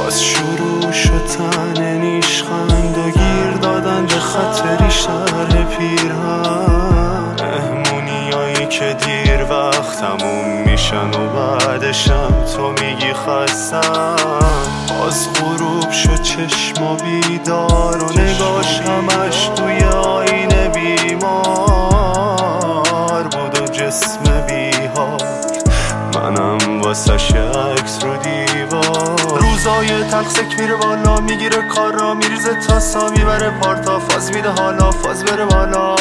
باز شروع شد تن نیشخند و گیر دادن به خاطری شرح پیرهن، مهمونیایی که دیر وقت تموم میشن و بعدشم تو میگی خستم. باز غروب شد چشما بیدار و نگاش همش توی آینه بیمار بود و جسم بیحال، منم واسش عکس رو دیوار. روزای تلخ سک میره بالا، میگیره کار را میریزه تاسا، میبره پارتا فاز میده حالا فاز بره بالا.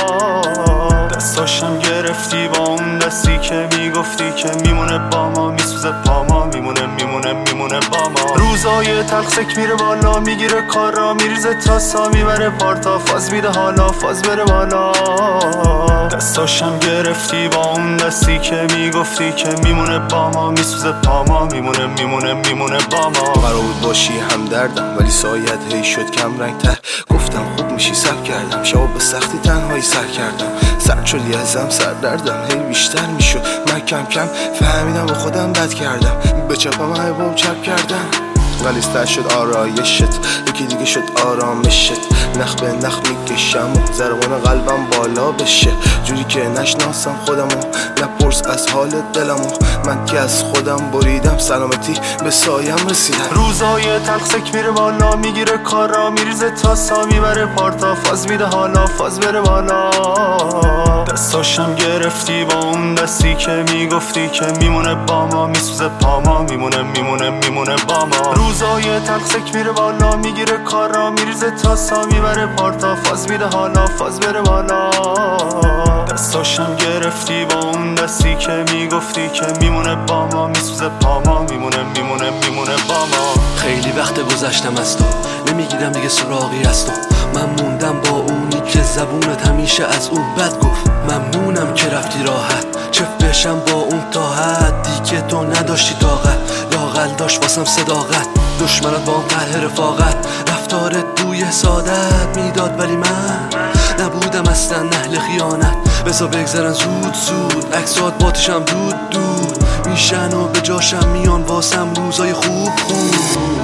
دستاشم گرفتی با اون دستی که میگفتی که میمونه با ما، میسوزه پا ما، میمونه با ما. روزای تلخ سک میره بالا، میگیره کار را میریزه تاسا، میبره پارتا فاز میده حالا فاز بره بالا. دستاشم گرفتی با اون دستی که میگفتی که میمونه با ما، میسوزه پا ما، میمونه با ما. قرار بود باشی همدردم ولی سایت هی شد کم رنگ تر، گفتم خوب میشی سب کردم، شبا به سختی تنهایی سر کردم، سرد شدی ازم سردردم هی بیشتر میشد، من کم کم فهمیدم با خودم بد کردم، به چپم عیبم چپ کردم غلیظتر شد آرایشت، یکی دیگه شد آرامشت، نخ به نخ میکشم و ضربان قلبم بالا بشه، جوری که نشناسم خودمو، نپرس از حال دلمو، من که از خودم بریدم سلامتی به سایم رسیدم. روزای تلخ سک میره بالا، میگیره کار را میریزه تاسا، میبره پارتا فاز میده حالا فاز بره بالا. دستاشم گرفتی با اون دستی که میگفتی که میمونه با ما، میسوزه پا ما، میمونه با ما. روزای تلخ سک میره بالا، میگیره کار را میریزه تاسا، میبره پارتا فاز میده حالا فاز بره بالا. دستاشم گرفتی با اون دستی که میگفتی که میمونه با ما، میسوزه پا ما، میمونه با ما. خیلی وقت گذشتم از تو، نمیگیرم دیگه سراغی از تو، من موندم با اونی که زبونت همیشه از اون بد گفت. ممنونم که رفتی راحت، چه بشم با اون تا حدی که تو نداشتی طاقت، لااقل داشت واسم صداقت، دشمنت با اون طرح رفاقت، رفتارت بوی سعادت میداد ولی من نبودم اصلا اهل خیانت. بذار بگذرن زود عکسات باتشم دود میشن و به جاشم میان واسم روزای خوب